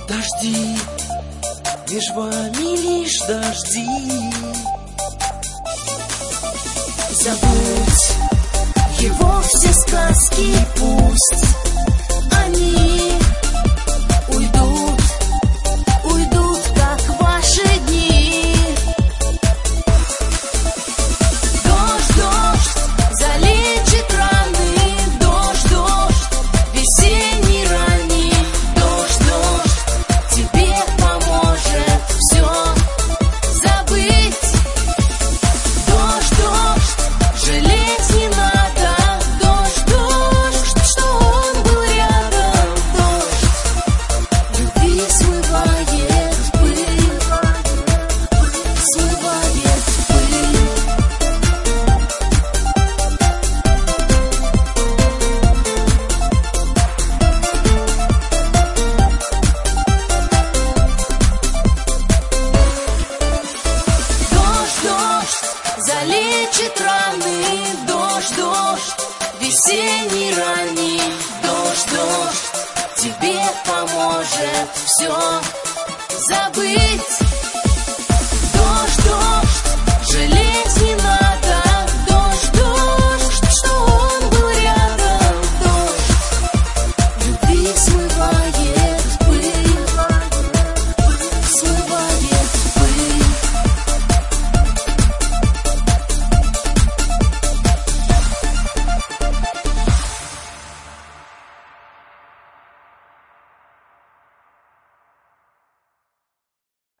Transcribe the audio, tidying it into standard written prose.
Дожди, меж вами лишь дожди. Забудь его все сказки, пусть они уйдут, уйдут, как ваши дни. Дождь, дождь, залечит раны, дождь, дождь, весенний ранний. Дождь, дождь, тебе поможет все забыть. Дождь, дождь, жалеть не надо. Дождь, дождь, что он был рядом. Дождь, любви смывает пыль, смывает пыль. Дождь, дождь, залечит раны. Дождь, дождь, весенний ранний. Дождь, дождь, тебе поможет все забыть.